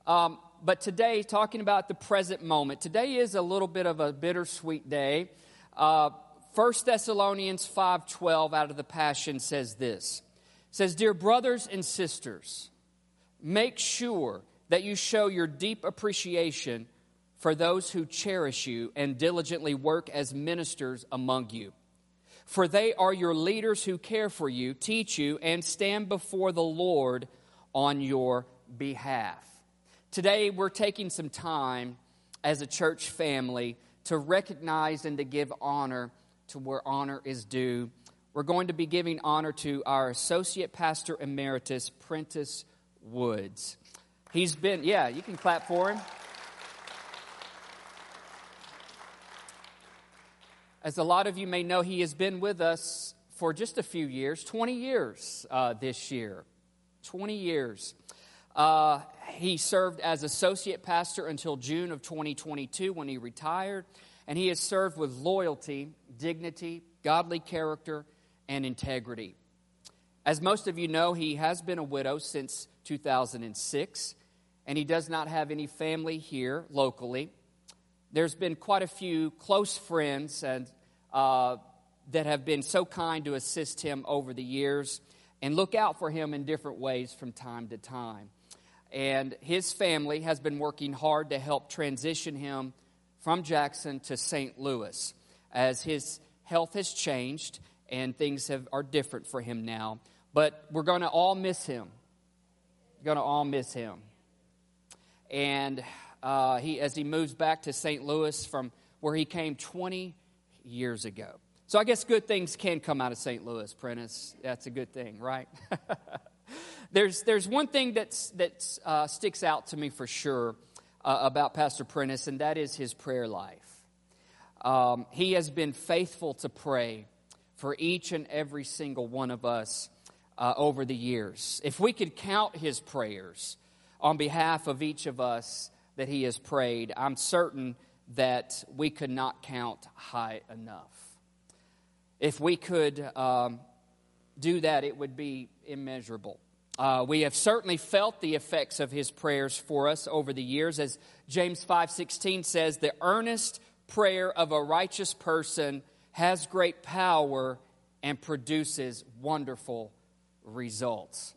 But today, talking about the present moment, today is a little bit of a bittersweet day. 1 Thessalonians 5:12 out of the Passion says this. It says, "Dear brothers and sisters, make sure that you show your deep appreciation for those who cherish you and diligently work as ministers among you. For they are your leaders who care for you, teach you, and stand before the Lord on your behalf." Today, we're taking some time as a church family to recognize and to give honor to where honor is due. We're going to be giving honor to our Associate Pastor Emeritus, Prentice Woods. He's been, you can clap for him. As a lot of you may know, he has been with us for just a few years, 20 years this year. 20 years. He served as associate pastor until June of 2022 when he retired, and he has served with loyalty, dignity, godly character, and integrity. As most of you know, he has been a widow since 2006, and he does not have any family here locally. There's been quite a few close friends and that have been so kind to assist him over the years and look out for him in different ways from time to time. And his family has been working hard to help transition him from Jackson to St. Louis as his health has changed and things are different for him now. But we're going to all miss him. We're going to all miss him. And as he moves back to St. Louis from where he came 20 years ago. So I guess good things can come out of St. Louis, Prentice. That's a good thing, right? There's one thing that sticks out to me for sure about Pastor Prentice, and that is his prayer life. He has been faithful to pray for each and every single one of us over the years. If we could count his prayers on behalf of each of us that he has prayed, I'm certain that we could not count high enough. If we could do that, it would be immeasurable. We have certainly felt the effects of his prayers for us over the years. As James 5:16 says, the earnest prayer of a righteous person has great power and produces wonderful results.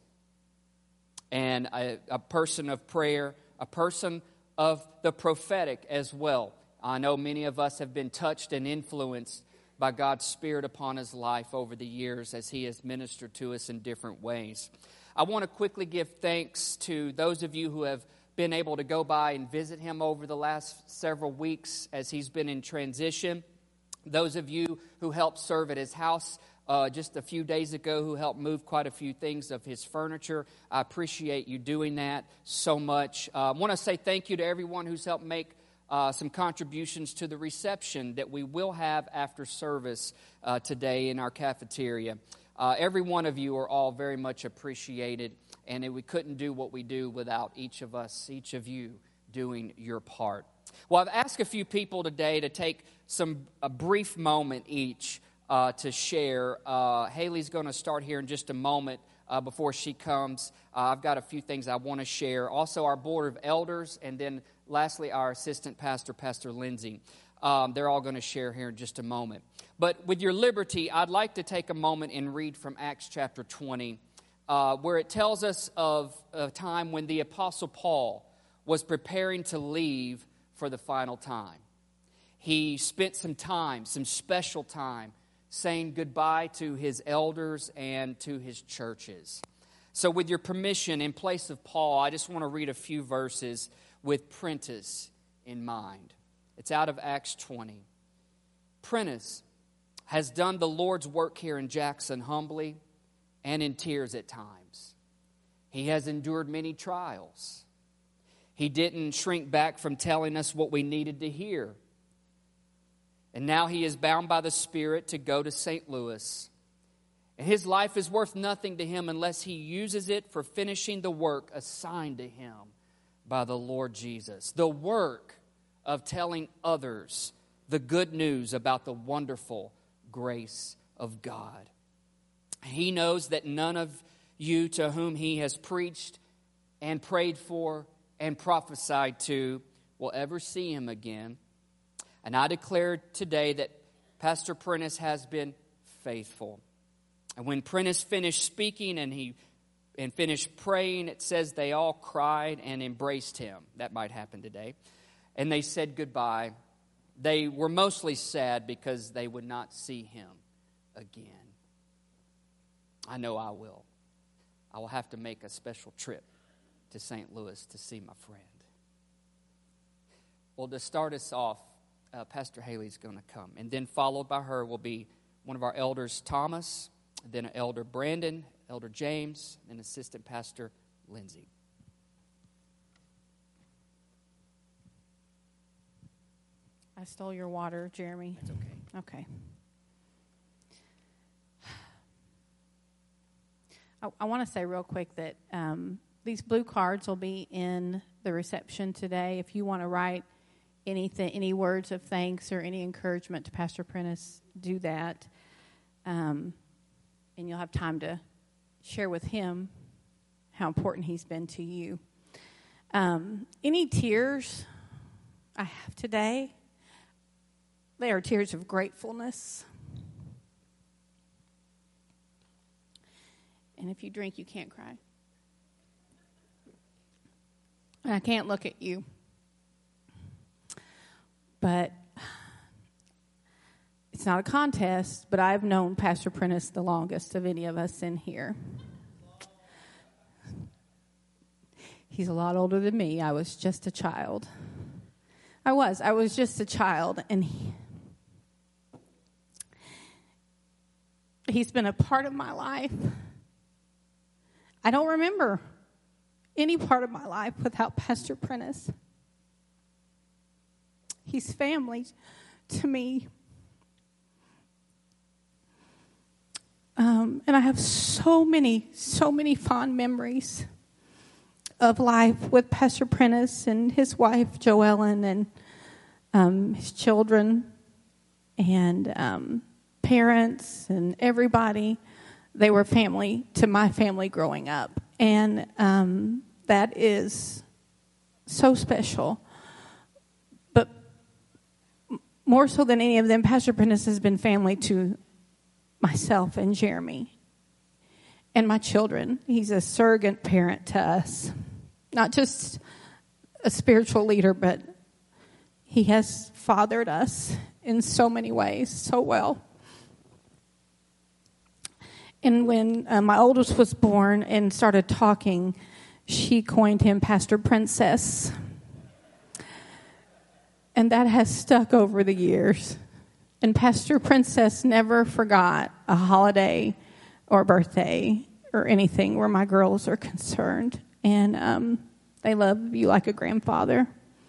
And a person of prayer, a person of the prophetic as well. I know many of us have been touched and influenced by God's Spirit upon his life over the years as he has ministered to us in different ways. I want to quickly give thanks to those of you who have been able to go by and visit him over the last several weeks as he's been in transition. Those of you who helped serve at his house just a few days ago, who helped move quite a few things of his furniture. I appreciate you doing that so much. I want to say thank you to everyone who's helped make some contributions to the reception that we will have after service today in our cafeteria. Every one of you are all very much appreciated, and we couldn't do what we do without each of us, each of you doing your part. Well, I've asked a few people today to take a brief moment each to share. Haley's going to start here in just a moment before she comes. I've got a few things I want to share. Also, our Board of Elders, and then lastly, our Assistant Pastor, Pastor Lindsay. They're all going to share here in just a moment. But with your liberty, I'd like to take a moment and read from Acts chapter 20, where it tells us of a time when the Apostle Paul was preparing to leave for the final time. He spent some time, some special time, saying goodbye to his elders and to his churches. So with your permission, in place of Paul, I just want to read a few verses with Prentice in mind. It's out of Acts 20. Prentice has done the Lord's work here in Jackson humbly and in tears at times. He has endured many trials. He didn't shrink back from telling us what we needed to hear. And now he is bound by the Spirit to go to St. Louis. And his life is worth nothing to him unless he uses it for finishing the work assigned to him by the Lord Jesus. The work of telling others the good news about the wonderful grace of God. He knows that none of you to whom he has preached and prayed for and prophesied to will ever see him again. And I declare today that Pastor Prentice has been faithful. And when Prentice finished speaking and finished praying, it says they all cried and embraced him. That might happen today. And they said goodbye. They were mostly sad because they would not see him again. I know I will. I will have to make a special trip to St. Louis to see my friend. Well, to start us off, Pastor Haley's going to come. And then followed by her will be one of our elders, Thomas, then Elder Brandon, Elder James, and Assistant Pastor Lindsay. I stole your water, Jeremy. That's okay. Okay. I want to say real quick that these blue cards will be in the reception today. If you want to write any words of thanks or any encouragement to Pastor Prentice, do that. And you'll have time to share with him how important he's been to you. Any tears I have today, they are tears of gratefulness. And if you drink, you can't cry. And I can't look at you. But it's not a contest, but I've known Pastor Prentice the longest of any of us in here. He's a lot older than me. I was just a child. I was just a child, and he's been a part of my life. I don't remember any part of my life without Pastor Prentice. He's family to me. And I have so many fond memories of life with Pastor Prentice and his wife, Joellen, and his children, and parents, and everybody. They were family to my family growing up. And that is so special. But more so than any of them, Pastor Prentice has been family to myself and Jeremy and my children. He's a surrogate parent to us. Not just a spiritual leader, but he has fathered us in so many ways, so well. And when my oldest was born and started talking, she coined him Pastor Princess. And that has stuck over the years. And Pastor Princess never forgot a holiday or birthday or anything where my girls are concerned. And they love you like a grandfather.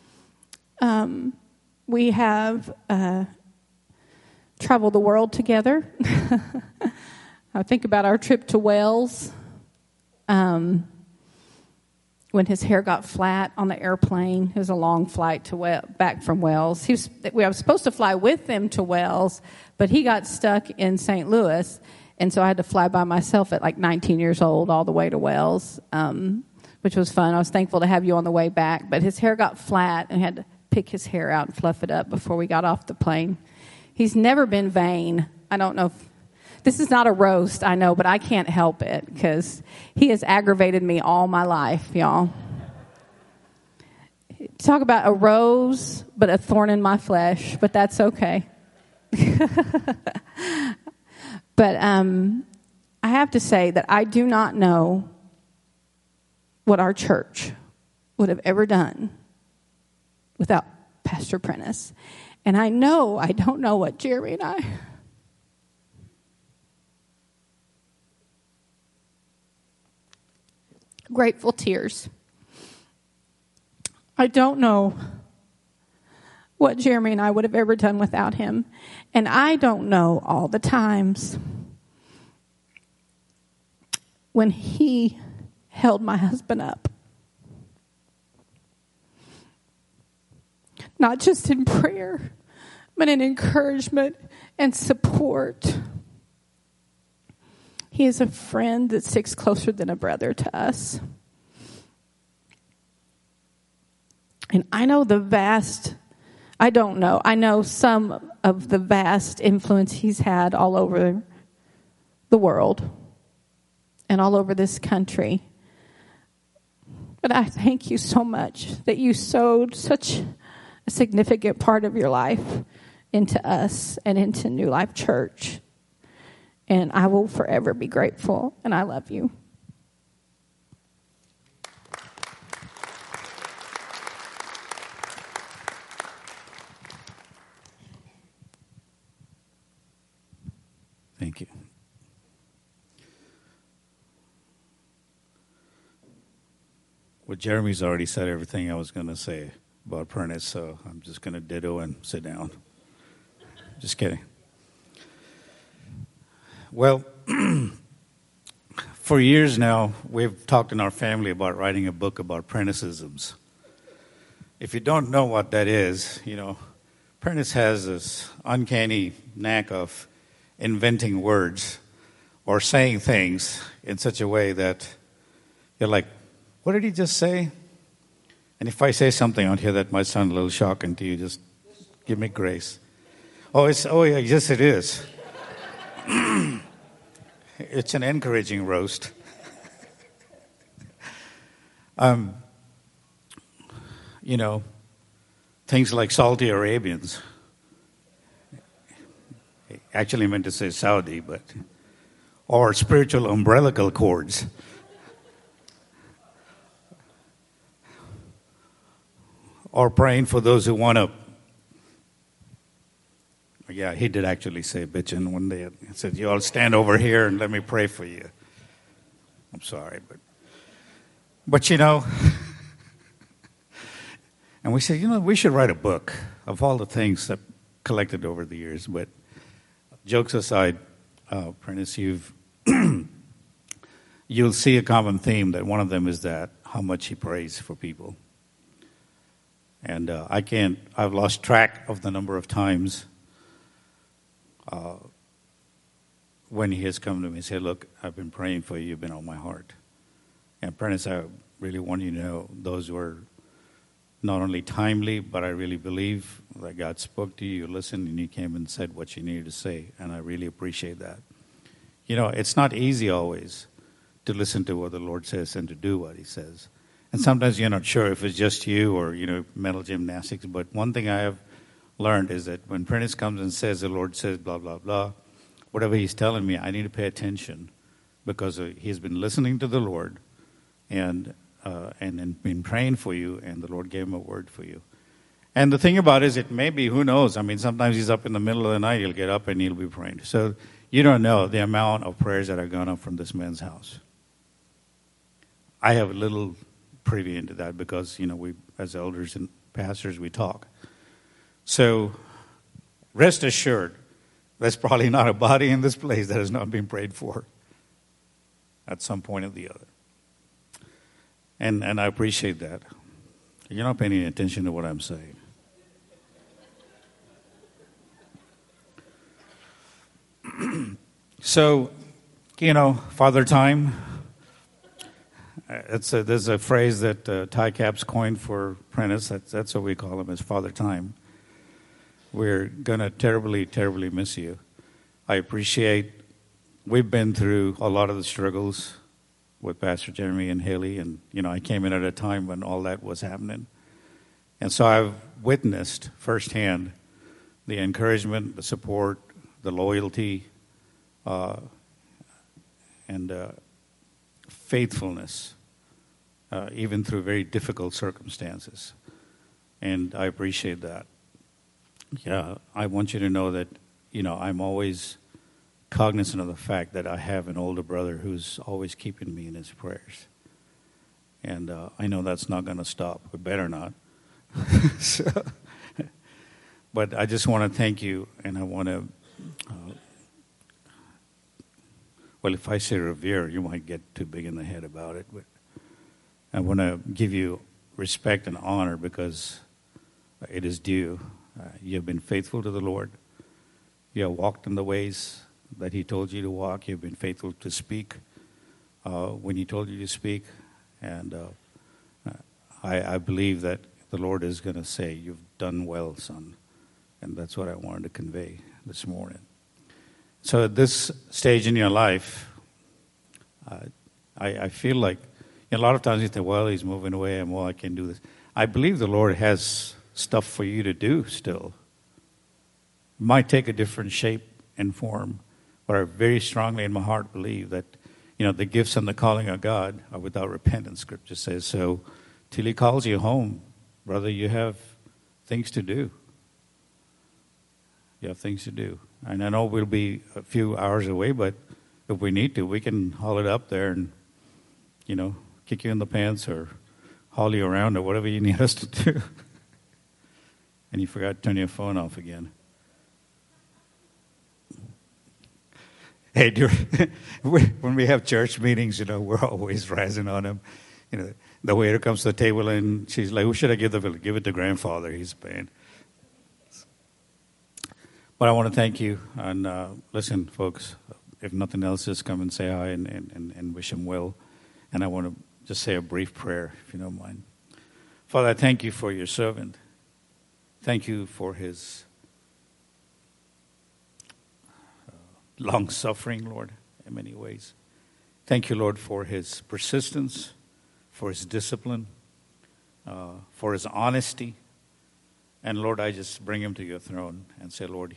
We have traveled the world together. I think about our trip to Wales, when his hair got flat on the airplane. It was a long flight back from Wales. We were supposed to fly with him to Wales, but he got stuck in St. Louis, and so I had to fly by myself at like 19 years old all the way to Wales, which was fun. I was thankful to have you on the way back, but his hair got flat, and I had to pick his hair out and fluff it up before we got off the plane. He's never been vain. I don't know if this is not a roast, I know, but I can't help it because he has aggravated me all my life, y'all. Talk about a rose, but a thorn in my flesh, but that's okay. But I have to say that I do not know what our church would have ever done without Pastor Prentice. And I don't know what Jerry and I... Grateful tears. I don't know what Jeremy and I would have ever done without him. And I don't know all the times when he held my husband up. Not just in prayer, but in encouragement and support. He is a friend that sticks closer than a brother to us. And I know I know some of the vast influence he's had all over the world and all over this country. But I thank you so much that you sowed such a significant part of your life into us and into New Life Church. And I will forever be grateful, and I love you. Thank you. Well, Jeremy's already said everything I was going to say about Prentice, so I'm just going to ditto and sit down. Just kidding. Well, for years now, we've talked in our family about writing a book about Prenticeisms. If you don't know what that is, Prentice has this uncanny knack of inventing words or saying things in such a way that you're like, what did he just say? And if I say something on here that might sound a little shocking to you, just give me grace. Oh, yeah, yes, it is. It's an encouraging roast. Things like salty Arabians. Actually meant to say Saudi, or spiritual umbilical cords. Or praying for those who want to. Yeah, he did actually say bitchin' one day. He said, you all stand over here and let me pray for you. I'm sorry, but and we said, we should write a book of all the things that collected over the years. But jokes aside, Prentice, you'll see a common theme that one of them is that how much he prays for people. And I've lost track of the number of times when he has come to me and said, look, I've been praying for you, you've been on my heart. And Prentice, I really want you to know those were not only timely, but I really believe that God spoke to you, you listened, and you came and said what you needed to say, and I really appreciate that. It's not easy always to listen to what the Lord says and to do what he says. And sometimes you're not sure if it's just you or, mental gymnastics. But one thing I have learned is that when Prentice comes and says, the Lord says, blah, blah, blah, whatever he's telling me, I need to pay attention because he's been listening to the Lord and been praying for you, and the Lord gave him a word for you. And the thing about it is, it may be, who knows? I mean, sometimes he's up in the middle of the night, he'll get up and he'll be praying. So you don't know the amount of prayers that are gone up from this man's house. I have a little privy into that because, we, as elders and pastors, we talk. So rest assured, there's probably not a body in this place that has not been prayed for at some point or the other. And I appreciate that. You're not paying any attention to what I'm saying. So, Father Time. There's a phrase that Ty Capps coined for Prentice. That's what we call him, as Father Time. We're going to terribly, terribly miss you. I appreciate we've been through a lot of the struggles with Pastor Jeremy and Haley, and, I came in at a time when all that was happening. And so I've witnessed firsthand the encouragement, the support, the loyalty, and faithfulness, even through very difficult circumstances. And I appreciate that. Yeah, I want you to know that, I'm always cognizant of the fact that I have an older brother who's always keeping me in his prayers. And I know that's not going to stop. We better not. But I just want to thank you, and I want to, well, if I say revere, you might get too big in the head about it. But I want to give you respect and honor because it is due. You have been faithful to the Lord. You have walked in the ways that he told you to walk. You've been faithful to speak when he told you to speak. And I believe that the Lord is going to say, "You've done well, son." And that's what I wanted to convey this morning. So at this stage in your life, I feel like a lot of times you think, well, he's moving away and, well, I can't do this. I believe the Lord has stuff for you to do still. It might take a different shape and form, but I very strongly in my heart believe that, the gifts and the calling of God are without repentance, Scripture says. So till he calls you home, brother, you have things to do. You have things to do. And I know we'll be a few hours away, but if we need to, we can haul it up there and, kick you in the pants or haul you around or whatever you need us to do. And you forgot to turn your phone off again. Hey, when we have church meetings, we're always rising on them. The waiter comes to the table and she's like, "Who should I give the bill?" "Give it to grandfather. He's paying." But I want to thank you. And listen, folks, if nothing else, just come and say hi and wish him well. And I want to just say a brief prayer, if you don't mind. Father, I thank you for your servant. Thank you for his long-suffering, Lord, in many ways. Thank you, Lord, for his persistence, for his discipline, for his honesty. And, Lord, I just bring him to your throne and say, Lord,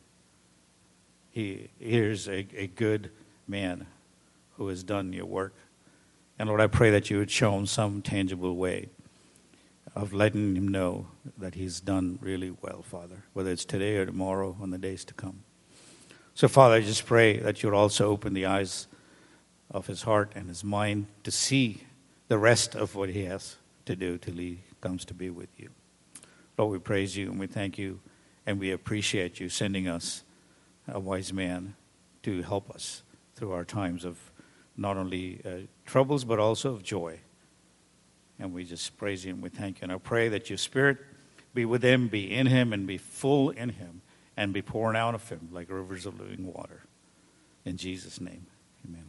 here's a good man who has done your work. And, Lord, I pray that you would show him some tangible way of letting him know that he's done really well, Father, whether it's today or tomorrow or in the days to come. So, Father, I just pray that you would also open the eyes of his heart and his mind to see the rest of what he has to do till he comes to be with you. Lord, we praise you and we thank you and we appreciate you sending us a wise man to help us through our times of not only troubles but also of joy. And we just praise you and we thank you. And I pray that your Spirit be with him, be in him, and be full in him, and be pouring out of him like rivers of living water. In Jesus' name, amen.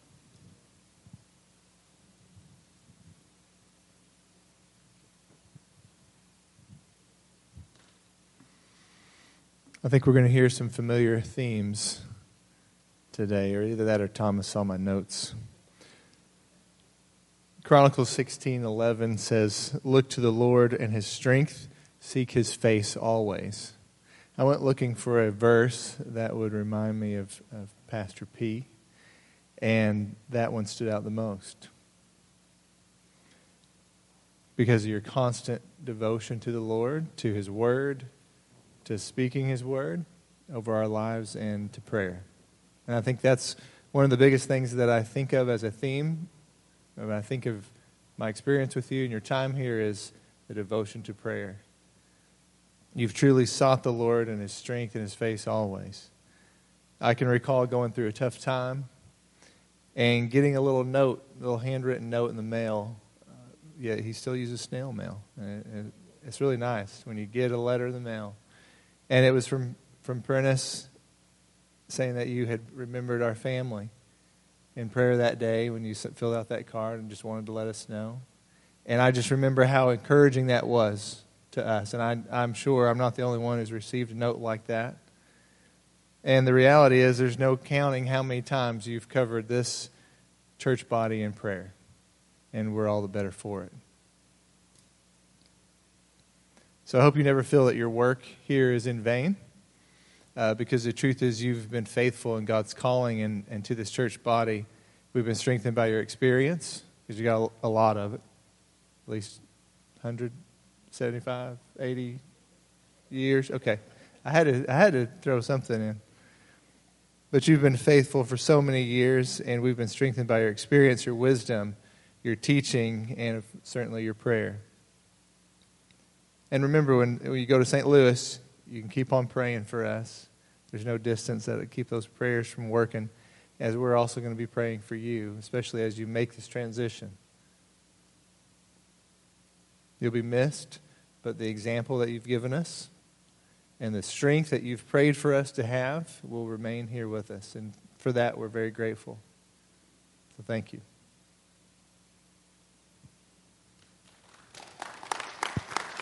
I think we're going to hear some familiar themes today, or either that or Thomas saw my notes. Chronicles 16:11 says, "Look to the Lord and his strength, seek his face always." I went looking for a verse that would remind me of Pastor P, and that one stood out the most. Because of your constant devotion to the Lord, to his word, to speaking his word over our lives, and to prayer. And I think that's one of the biggest things that I think of as a theme when I think of my experience with you and your time here is the devotion to prayer. You've truly sought the Lord and his strength and his face always. I can recall going through a tough time and getting a little note, a little handwritten note in the mail. He still uses snail mail. And it's really nice when you get a letter in the mail. And it was from Prentice saying that you had remembered our family in prayer that day when you filled out that card and just wanted to let us know. And I just remember how encouraging that was to us. And I'm sure I'm not the only one who's received a note like that. And the reality is there's no counting how many times you've covered this church body in prayer. And we're all the better for it. So I hope you never feel that your work here is in vain. Because the truth is you've been faithful in God's calling and to this church body. We've been strengthened by your experience, because you got a lot of it, at least 175, 80 years. Okay, I had to throw something in. But you've been faithful for so many years, and we've been strengthened by your experience, your wisdom, your teaching, and certainly your prayer. And remember, when you go to St. Louis, you can keep on praying for us. There's no distance that would keep those prayers from working, as we're also going to be praying for you, especially as you make this transition. You'll be missed, but the example that you've given us and the strength that you've prayed for us to have will remain here with us. And for that, we're very grateful. So thank you.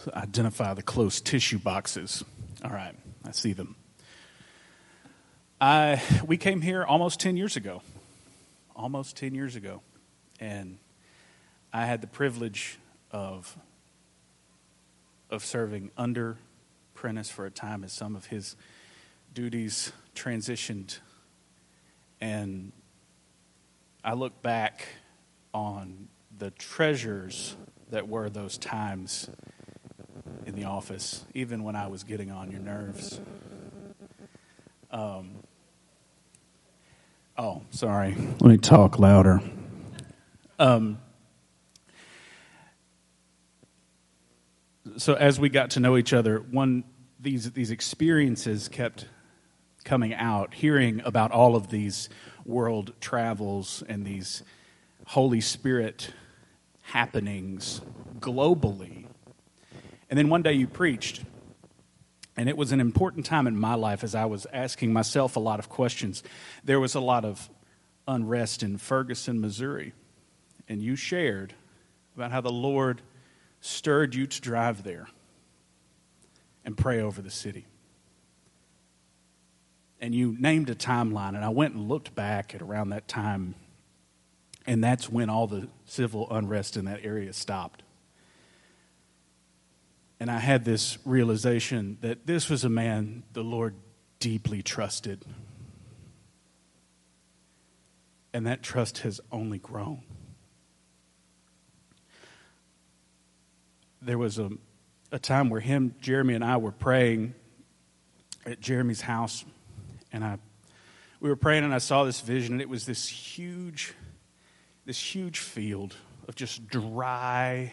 identify the closed tissue boxes. All right, I see them. We came here almost 10 years ago. And I had the privilege of serving under Prentice for a time as some of his duties transitioned. And I look back on the treasures that were those times in the office, even when I was getting on your nerves. Sorry. Let me talk louder. So as we got to know each other, these experiences kept coming out, hearing about all of these world travels and these Holy Spirit happenings globally. And then one day you preached, and it was an important time in my life as I was asking myself a lot of questions. There was a lot of unrest in Ferguson, Missouri, and you shared about how the Lord stirred you to drive there and pray over the city. And you named a timeline, and I went and looked back at around that time, and that's when all the civil unrest in that area stopped. And I had this realization that this was a man the Lord deeply trusted. And that trust has only grown. There was a time where Jeremy and I were praying at Jeremy's house. And we were praying, and I saw this vision, and it was this huge field of just dry,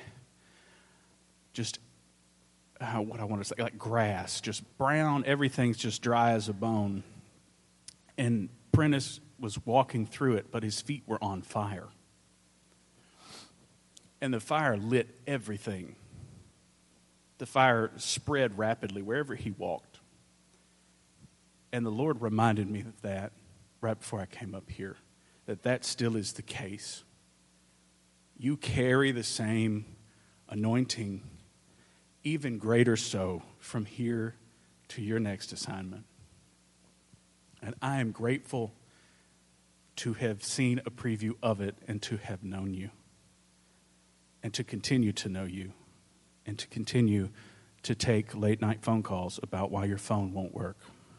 what I want to say, like grass, just brown, everything's just dry as a bone. And Prentice was walking through it, but his feet were on fire. And the fire lit everything. The fire spread rapidly wherever he walked. And the Lord reminded me of that right before I came up here, that still is the case. You carry the same anointing, even greater so, from here to your next assignment. And I am grateful to have seen a preview of it and to have known you and to continue to know you and to continue to take late night phone calls about why your phone won't work.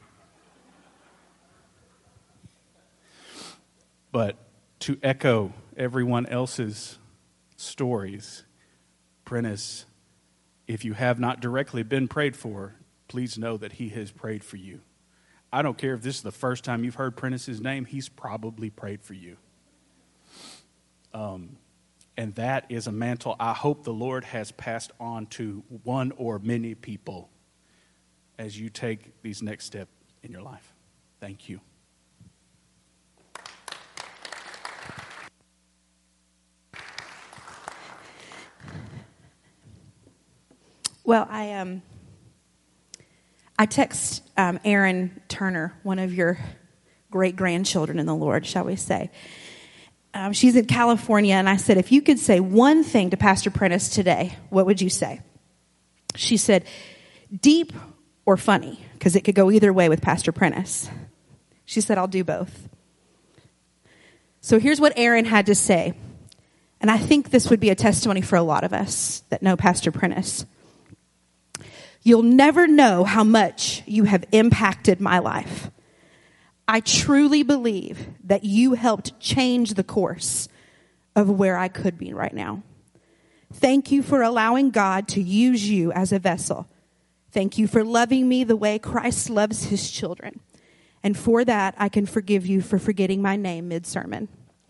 But to echo everyone else's stories, Prentice, if you have not directly been prayed for, please know that he has prayed for you. I don't care if this is the first time you've heard Prentice's name, he's probably prayed for you. And that is a mantle I hope the Lord has passed on to one or many people as you take these next steps in your life. Thank you. Well, I text Aaron Turner, one of your great-grandchildren in the Lord, shall we say. She's in California, and I said, if you could say one thing to Pastor Prentice today, what would you say? She said, deep or funny, because it could go either way with Pastor Prentice. She said, I'll do both. So here's what Aaron had to say, and I think this would be a testimony for a lot of us that know Pastor Prentice. You'll never know how much you have impacted my life. I truly believe that you helped change the course of where I could be right now. Thank you for allowing God to use you as a vessel. Thank you for loving me the way Christ loves his children. And for that, I can forgive you for forgetting my name mid-sermon.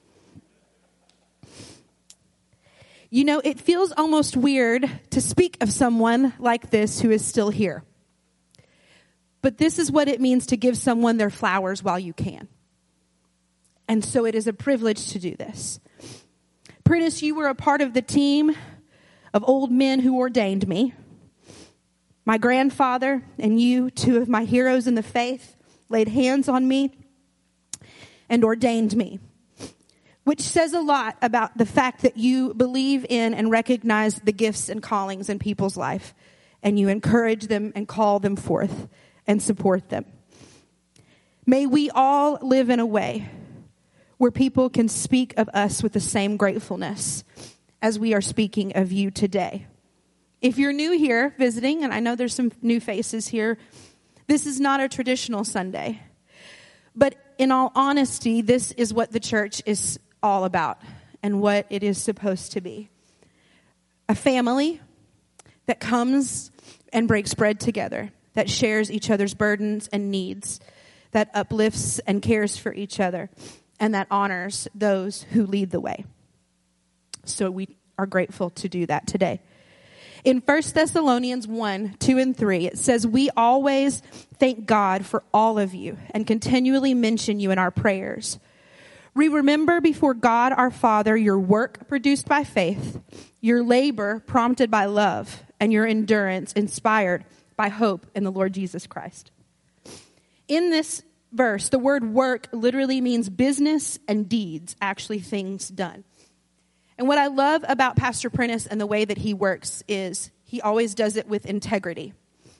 You know, it feels almost weird to speak of someone like this who is still here. But this is what it means to give someone their flowers while you can. And so it is a privilege to do this. Prentice, you were a part of the team of old men who ordained me. My grandfather and you, two of my heroes in the faith, laid hands on me and ordained me. which says a lot about the fact that you believe in and recognize the gifts and callings in people's life, and you encourage them and call them forth and support them. May we all live in a way where people can speak of us with the same gratefulness as we are speaking of you today. If you're new here visiting, and I know there's some new faces here, this is not a traditional Sunday. But in all honesty, this is what the church is all about and what it is supposed to be. A family that comes and breaks bread together, that shares each other's burdens and needs, that uplifts and cares for each other, and that honors those who lead the way. So we are grateful to do that today. In 1 Thessalonians 1, 2, and 3, it says, we always thank God for all of you and continually mention you in our prayers. We remember before God our Father your work produced by faith, your labor prompted by love, and your endurance inspired by hope in the Lord Jesus Christ. In this verse, the word work literally means business and deeds, actually things done. And what I love about Pastor Prentice and the way that he works is he always does it with integrity.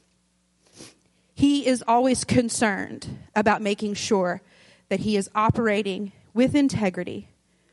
He is always concerned about making sure that he is operating with integrity.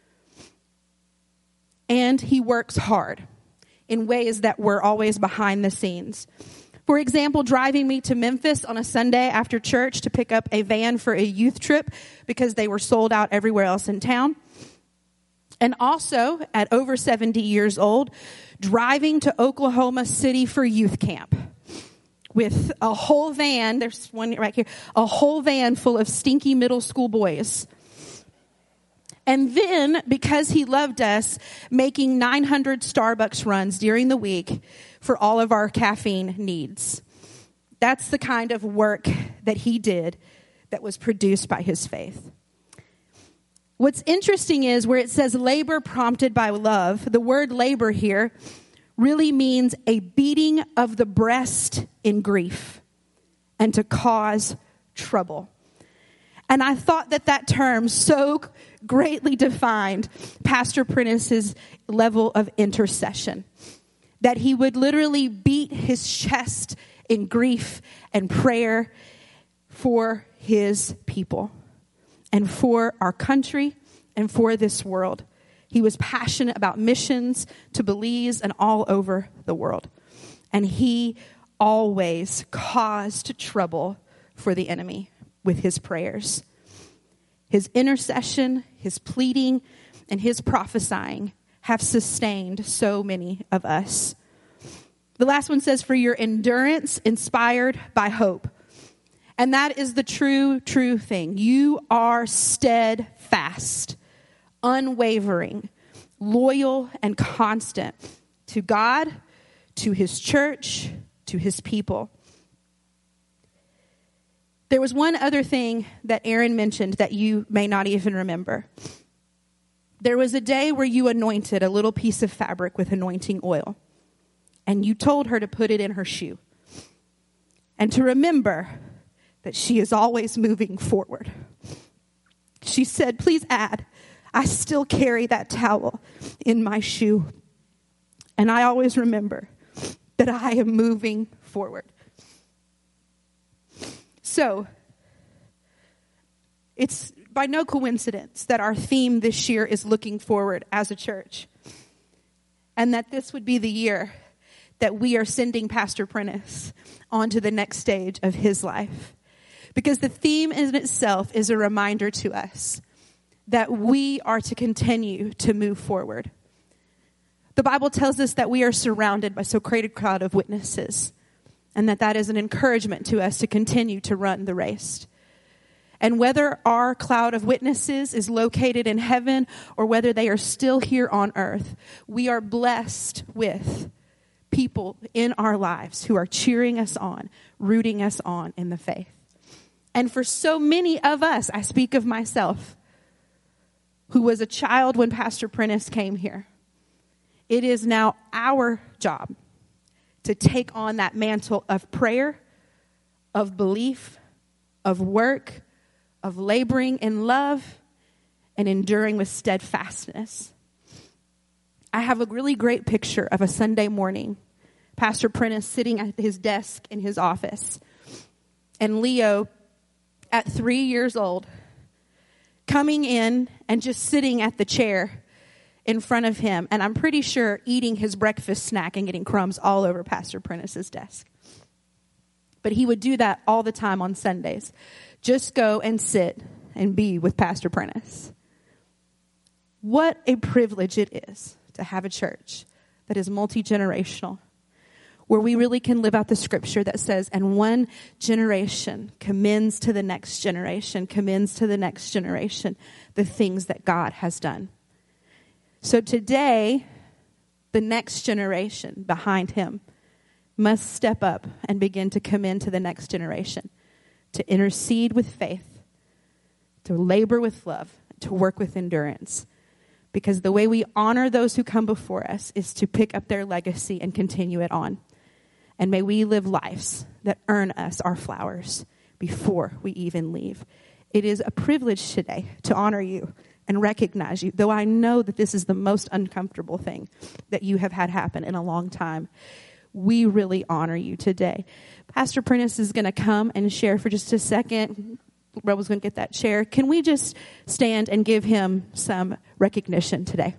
And he works hard in ways that were always behind the scenes. For example, driving me to Memphis on a Sunday after church to pick up a van for a youth trip because they were sold out everywhere else in town. And also, at over 70 years old, driving to Oklahoma City for youth camp with a whole van, there's one right here, a whole van full of stinky middle school boys. And then, because he loved us, making 900 Starbucks runs during the week for all of our caffeine needs. That's the kind of work that he did that was produced by his faith. What's interesting is where it says labor prompted by love, the word labor here really means a beating of the breast in grief and to cause trouble. And I thought that term so greatly defined Pastor Prentice's level of intercession, that he would literally beat his chest in grief and prayer for his people and for our country and for this world. He was passionate about missions to Belize and all over the world. And he always caused trouble for the enemy with his prayers. His intercession, his pleading, and his prophesying have sustained so many of us. The last one says, for your endurance inspired by hope. And that is the true thing. You are steadfast, unwavering, loyal, and constant to God, to his church, to his people. There was one other thing that Aaron mentioned that you may not even remember. There was a day where you anointed a little piece of fabric with anointing oil, and you told her to put it in her shoe and to remember that she is always moving forward. She said, please add, I still carry that towel in my shoe, and I always remember that I am moving forward. So, it's by no coincidence that our theme this year is looking forward as a church, and that this would be the year that we are sending Pastor Prentice on to the next stage of his life. Because the theme in itself is a reminder to us that we are to continue to move forward. The Bible tells us that we are surrounded by so great a crowd of witnesses, and that is an encouragement to us to continue to run the race. And whether our cloud of witnesses is located in heaven or whether they are still here on earth, we are blessed with people in our lives who are cheering us on, rooting us on in the faith. And for so many of us, I speak of myself, who was a child when Pastor Prentice came here, it is now our job to take on that mantle of prayer, of belief, of work, of laboring in love, and enduring with steadfastness. I have a really great picture of a Sunday morning. Pastor Prentice sitting at his desk in his office. And Leo, at 3 years old, coming in and just sitting at the chair in front of him. And I'm pretty sure eating his breakfast snack and getting crumbs all over Pastor Prentice's desk. But he would do that all the time on Sundays. Just go and sit and be with Pastor Prentice. What a privilege it is to have a church that is multi-generational, where we really can live out the scripture that says, and one generation commends to the next generation, commends to the next generation the things that God has done. So today, the next generation behind him must step up and begin to commend to the next generation, to intercede with faith, to labor with love, to work with endurance. Because the way we honor those who come before us is to pick up their legacy and continue it on. And may we live lives that earn us our flowers before we even leave. It is a privilege today to honor you and recognize you, though I know that this is the most uncomfortable thing that you have had happen in a long time. We really honor you today. Pastor Prentice is going to come and share for just a second. Rebel's going to get that chair. Can we just stand and give him some recognition today?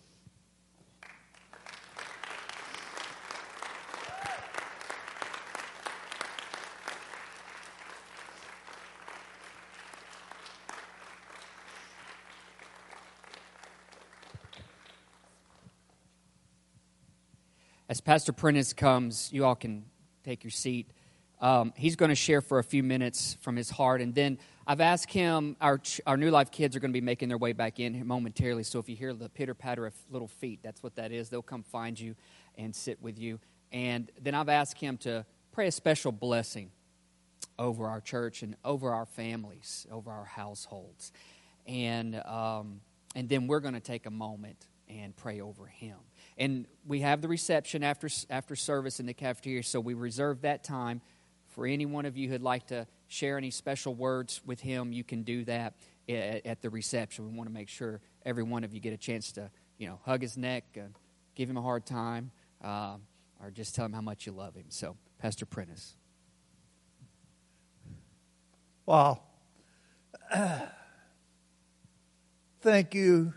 As Pastor Prentice comes, you all can take your seat. He's going to share for a few minutes from his heart, and then I've asked him, our New Life kids are going to be making their way back in momentarily, so if you hear the pitter-patter of little feet, that's what that is. They'll come find you and sit with you. And then I've asked him to pray a special blessing over our church and over our families, over our households. And then we're going to take a moment and pray over him. And we have the reception after service in the cafeteria, so we reserve that time for any one of you who'd like to share any special words with him. You can do that at the reception. We want to make sure every one of you get a chance to, hug his neck, give him a hard time, or just tell him how much you love him. So, Pastor Prentice. Wow. Thank you.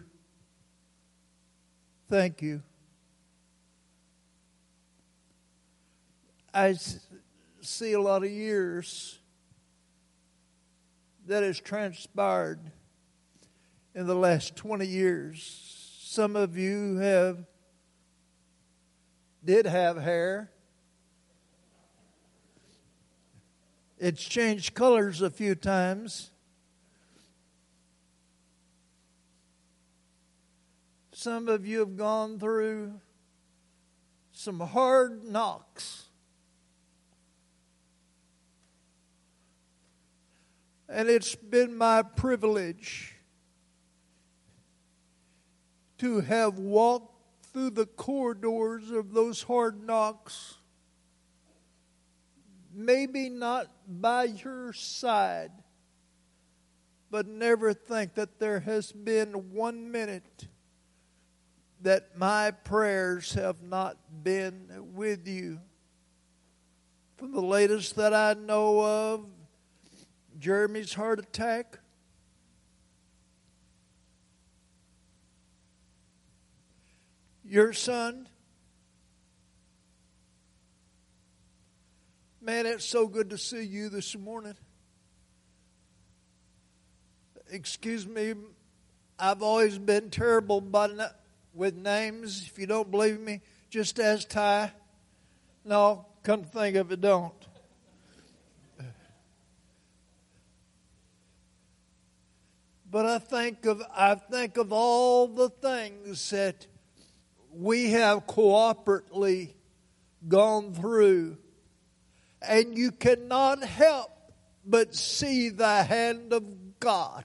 Thank you. I see a lot of years that has transpired in the last 20 years. Some of you did have hair. It's changed colors a few times. Some of you have gone through some hard knocks. And it's been my privilege to have walked through the corridors of those hard knocks. Maybe not by your side, but never think that there has been 1 minute that my prayers have not been with you. From the latest that I know of, Jeremy's heart attack, your son, man, it's so good to see you this morning. Excuse me, I've always been terrible with names. If you don't believe me, just ask Ty. No, come to think of it, don't. But I think of all the things that we have cooperatively gone through, and you cannot help but see the hand of God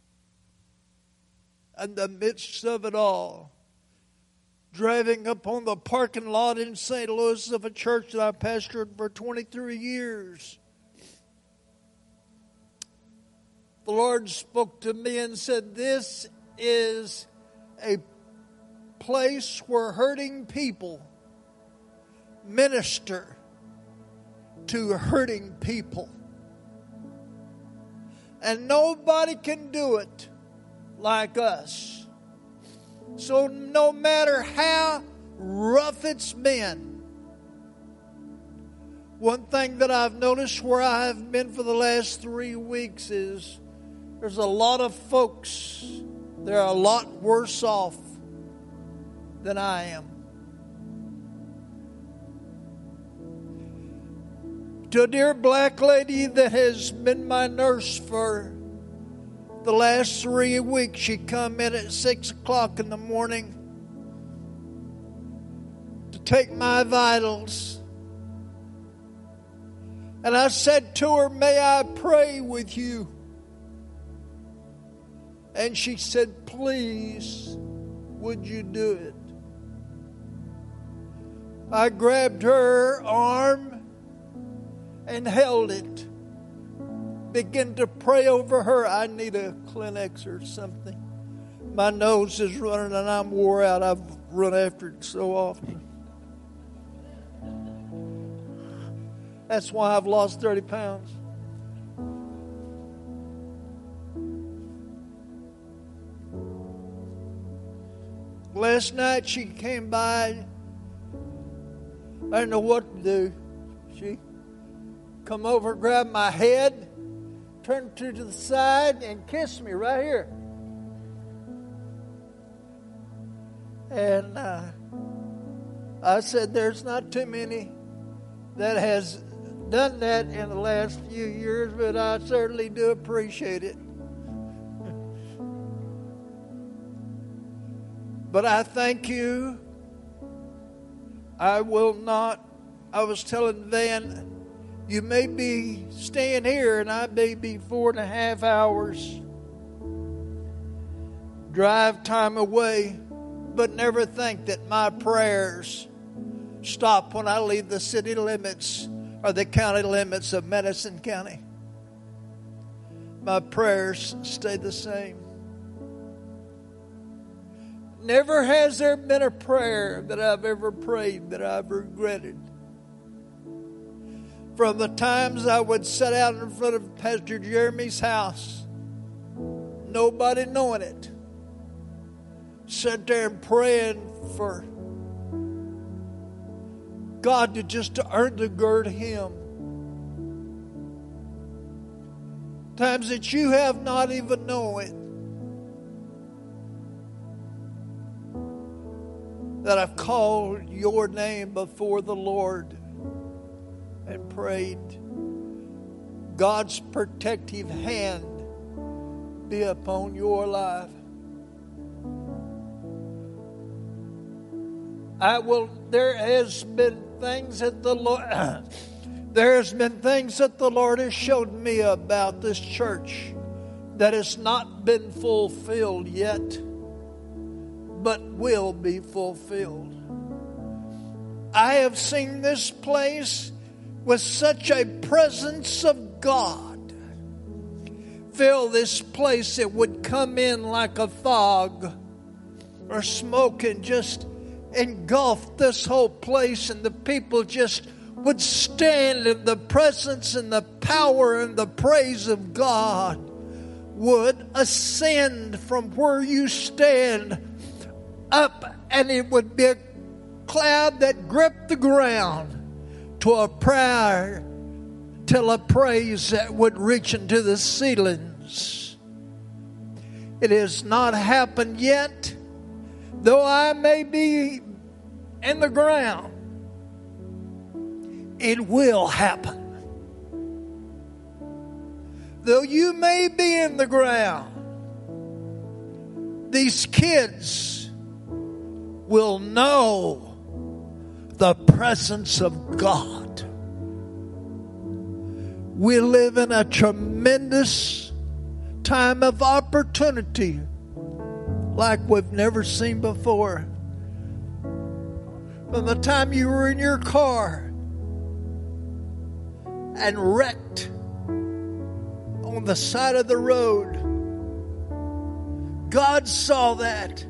in the midst of it all. Driving up on the parking lot in St. Louis of a church that I pastored for 23 years. The Lord spoke to me and said, this is a place where hurting people minister to hurting people. And nobody can do it like us. So no matter how rough it's been, one thing that I've noticed where I have been for the last 3 weeks is there's a lot of folks, they're a lot worse off than I am. To a dear black lady that has been my nurse for the last 3 weeks, she come in at 6 o'clock in the morning to take my vitals. And I said to her, "May I pray with you?" And she said, "Please, would you do it?" I grabbed her arm and held it. Began to pray over her. I need a Kleenex or something. My nose is running and I'm wore out. I've run after it so often. That's why I've lost 30 pounds. Last night she came by. I didn't know what to do. She come over, grabbed my head, turned to the side, and kissed me right here. And I said, "There's not too many that has done that in the last few years, but I certainly do appreciate it." But I thank you. I will not. I was telling Van, you may be staying here and I may be 4.5 hours drive time away, but never think that my prayers stop when I leave the city limits or the county limits of Madison County. My prayers stay the same. Never has there been a prayer that I've ever prayed that I've regretted. From the times I would sit out in front of Pastor Jeremy's house, nobody knowing it, sit there and praying for God to just to undergird him. Times that you have not even known it, that I've called your name before the Lord and prayed. God's protective hand be upon your life. There has been things that the Lord has showed me about this church that has not been fulfilled yet, but will be fulfilled. I have seen this place with such a presence of God fill this place. It would come in like a fog or smoke and just engulf this whole place, and the people just would stand in the presence and the power and the praise of God would ascend from where you stand up, and it would be a cloud that gripped the ground to a prayer, till a praise that would reach into the ceilings. It has not happened yet, though I may be in the ground. It will happen. Though you may be in the ground, these kids will know the presence of God. We live in a tremendous time of opportunity like we've never seen before. From the time you were in your car and wrecked on the side of the road, God saw that,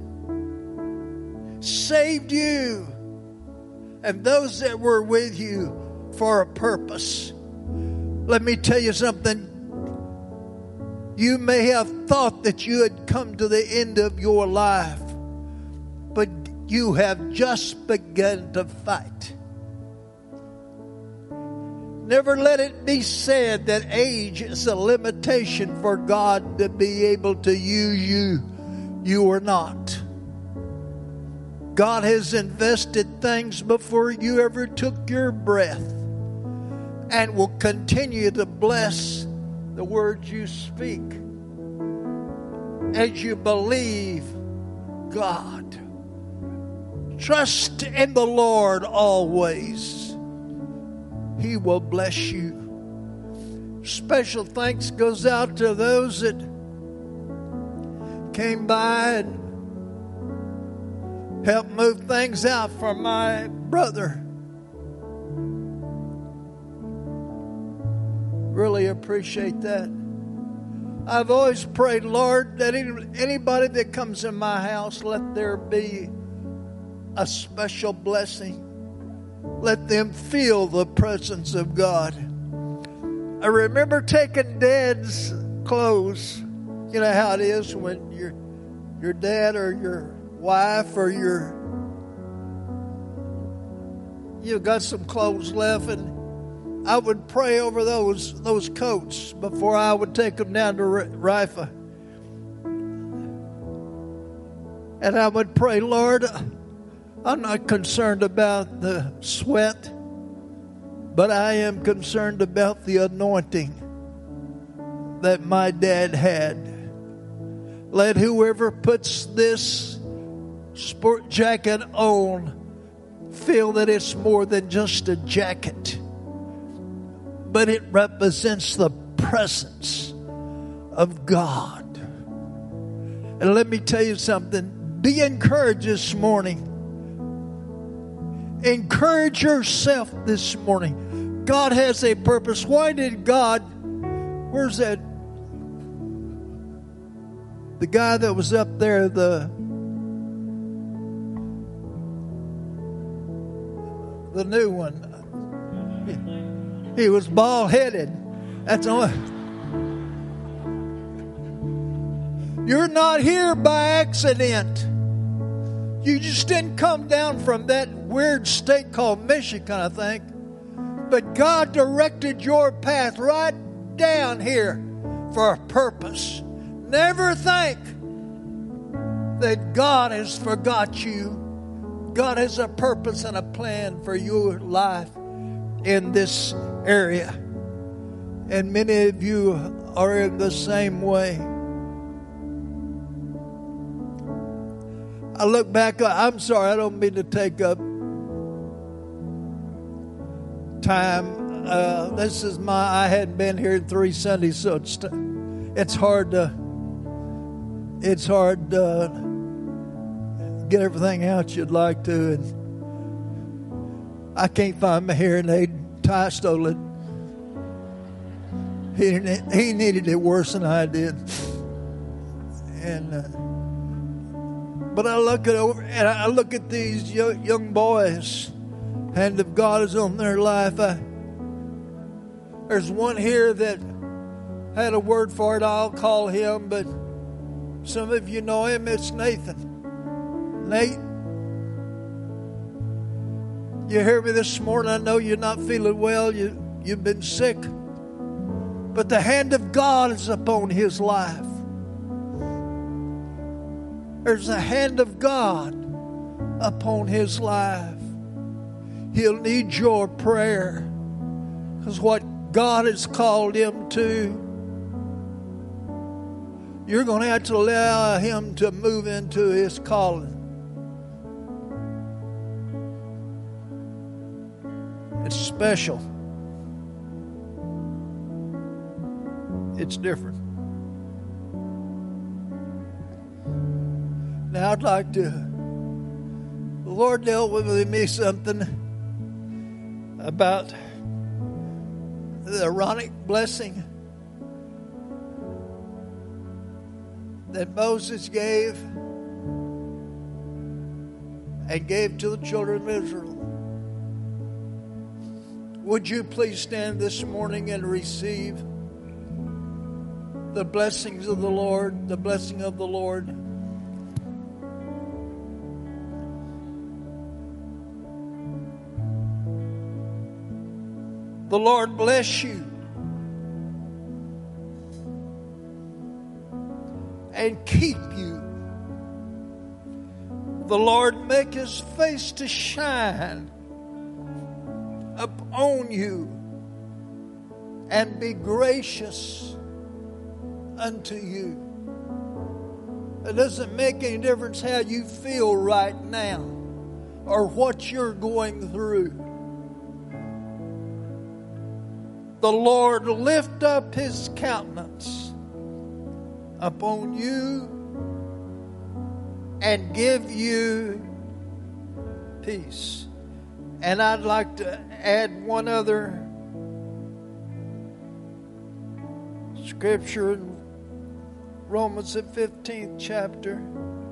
saved you and those that were with you for a purpose. Let me tell you something. You may have thought that you had come to the end of your life, but you have just begun to fight. Never let it be said that age is a limitation for God to be able to use you. You are not. God has invested things before you ever took your breath, and will continue to bless the words you speak as you believe God. Trust in the Lord always. He will bless you. Special thanks goes out to those that came by and helped move things out for my brother. Really appreciate that. I've always prayed, Lord, that anybody that comes in my house, let there be a special blessing. Let them feel the presence of God. I remember taking Dad's clothes. You know how it is when your dad or your wife or you've got some clothes left, and I would pray over those coats before I would take them down to Rifa. And I would pray, Lord, I'm not concerned about the sweat, but I am concerned about the anointing that my dad had. Let whoever puts this sport jacket on feel that it's more than just a jacket, but it represents the presence of God. And let me tell you something. Be encouraged this morning. Encourage yourself this morning. God has a purpose. Why did God... Where's that? The guy that was up there, the new one. He was bald-headed. That's all. You're not here by accident. You just didn't come down from that weird state called Michigan, I think. But God directed your path right down here for a purpose. Never think that God has forgot you. God has a purpose and a plan for your life in this area. And many of you are in the same way. I look back, I'm sorry, I don't mean to take up time. I hadn't been here in 3 Sundays, so it's hard to get everything out you'd like to. And I can't find my hearing aid. Ty stole it. He needed it worse than I did. But I look at these young boys. Hand of God is on their life. There's one here that had a word for it. I'll call him, but some of you know him. It's Nathan. Nate, you hear me this morning. I know you're not feeling well. You've been sick. But the hand of God is upon his life. There's a hand of God upon his life. He'll need your prayer, because what God has called him to, you're going to have to allow him to move into his calling. It's special. It's different. Now I'd like to... The Lord dealt with me something about the Aaronic blessing. that Moses gave and gave to the children of Israel. Would you please stand this morning and receive the blessings of the Lord, the blessing of the Lord? The Lord bless you and keep you. The Lord make His face to shine upon you and be gracious unto you. It doesn't make any difference how you feel right now or what you're going through. The Lord lift up His countenance upon you and give you peace. And I'd like to add one other scripture in Romans the 15th chapter.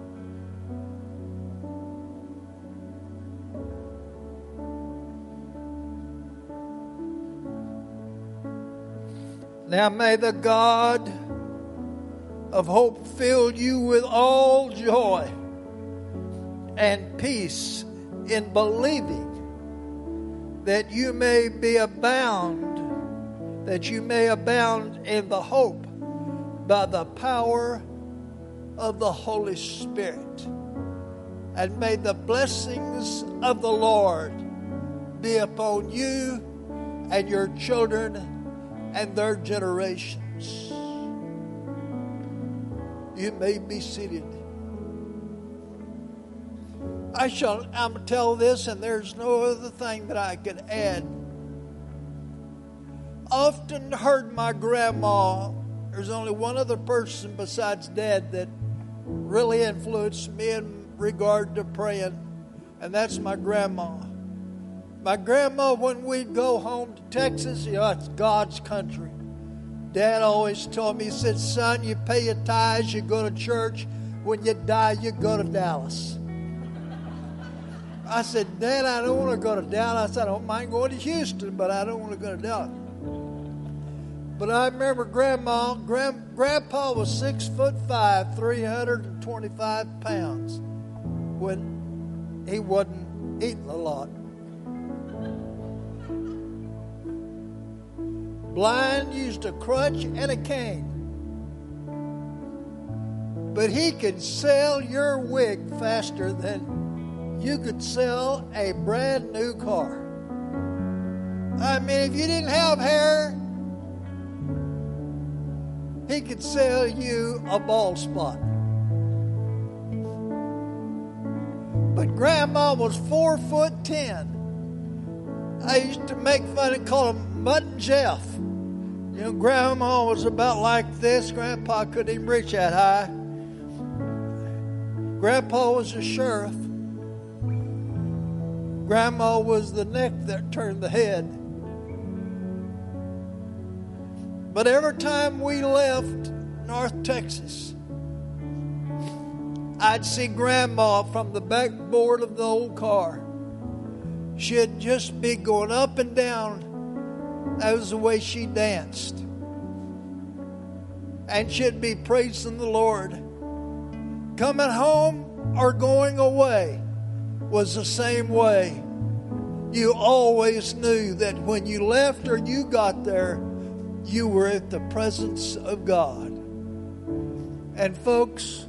Now may the God of hope fill you with all joy and peace in believing, that you may abound in the hope by the power of the Holy Spirit. And may the blessings of the Lord be upon you and your children and their generations. You may be seated. I'm going to tell this, and there's no other thing that I could add. Often heard my grandma. There's only one other person besides Dad that really influenced me in regard to praying, and that's my grandma. My grandma, when we'd go home to Texas, it's God's country. Dad always told me, he said, son, you pay your tithes, you go to church. When you die, you go to Dallas. I said, Dad, I don't want to go to Dallas. I don't mind going to Houston, but I don't want to go to Dallas. But I remember Grandpa was 6'5", 325 pounds when he wasn't eating a lot. Blind, used a crutch and a cane. But he could sell your wig faster than you could sell a brand new car. I mean, if you didn't have hair, he could sell you a bald spot. But Grandma was 4'10". I used to make fun and call him Mutton Jeff. You know, Grandma was about like this. Grandpa couldn't even reach that high. Grandpa was a sheriff. Grandma was the neck that turned the head. But every time we left North Texas, I'd see Grandma from the backboard of the old car. She'd just be going up and down. That was the way she danced. And she'd be praising the Lord. Coming home or going away was the same way. You always knew that when you left or you got there, you were at the presence of God. And folks,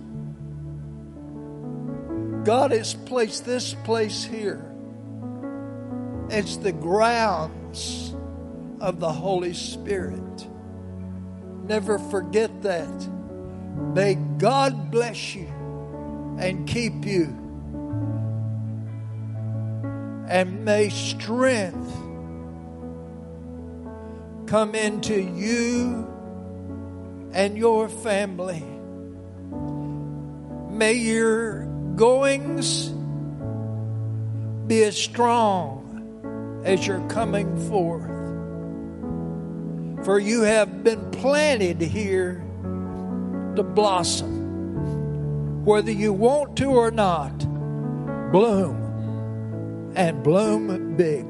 God has placed this place here. It's the grounds of the Holy Spirit. Never forget that. May God bless you and keep you. And may strength come into you and your family. May your goings be as strong as you're coming forth. For you have been planted here to blossom. whether you want to or not, bloom, and bloom big.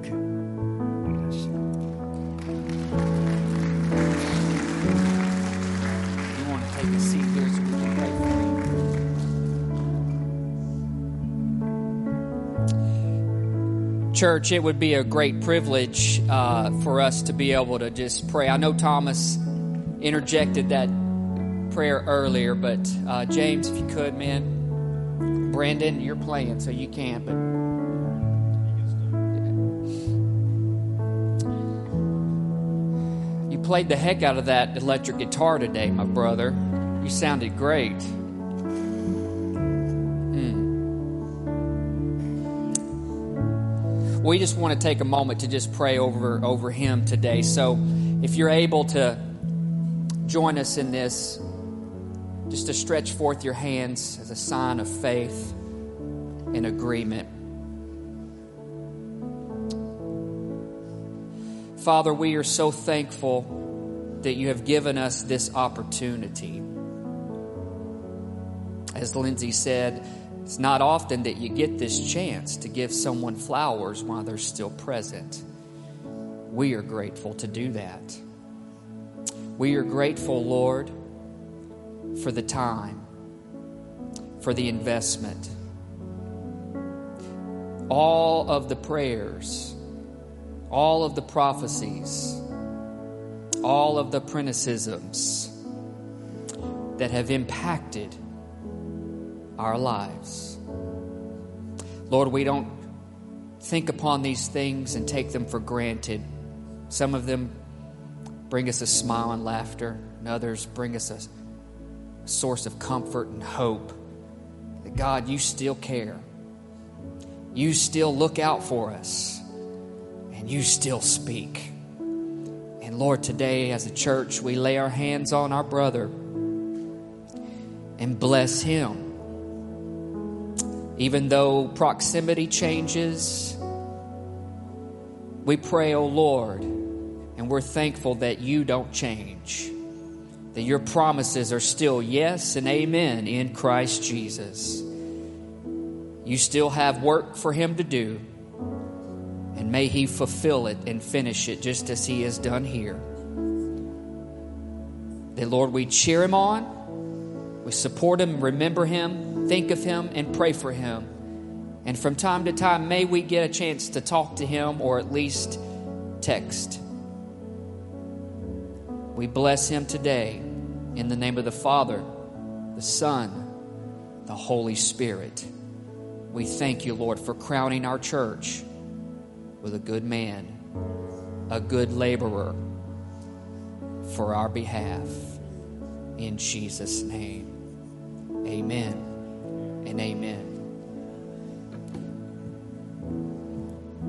You want to take a seat here so we can pray for you. Church, it would be a great privilege for us to be able to just pray. I know Thomas interjected that prayer earlier, but James, if you could, man. Brandon, you're playing, so you can't, but you played the heck out of that electric guitar today, my brother. You sounded great. We just want to take a moment to just pray over him today. So if you're able to join us in this, just to stretch forth your hands as a sign of faith and agreement. Father, we are so thankful that you have given us this opportunity. As Lindsay said, it's not often that you get this chance to give someone flowers while they're still present. We are grateful to do that. We are grateful, Lord, for the time, for the investment. All of the prayers, all of the prophecies, all of the apprenticisms that have impacted our lives. Lord, we don't think upon these things and take them for granted. Some of them bring us a smile and laughter, and others bring us a source of comfort and hope that, God, you still care. You still look out for us, and you still speak. And Lord, today as a church, we lay our hands on our brother and bless him. Even though proximity changes, we pray, oh Lord, and we're thankful that you don't change, that your promises are still yes and amen in Christ Jesus. You still have work for him to do, and may he fulfill it and finish it just as he has done here. That, Lord, we cheer him on, we support him, remember him, think of him, and pray for him. And from time to time, may we get a chance to talk to him or at least text. We bless him today in the name of the Father, the Son, the Holy Spirit. We thank you, Lord, for crowning our church with a good man, a good laborer for our behalf. In Jesus' name, amen and amen.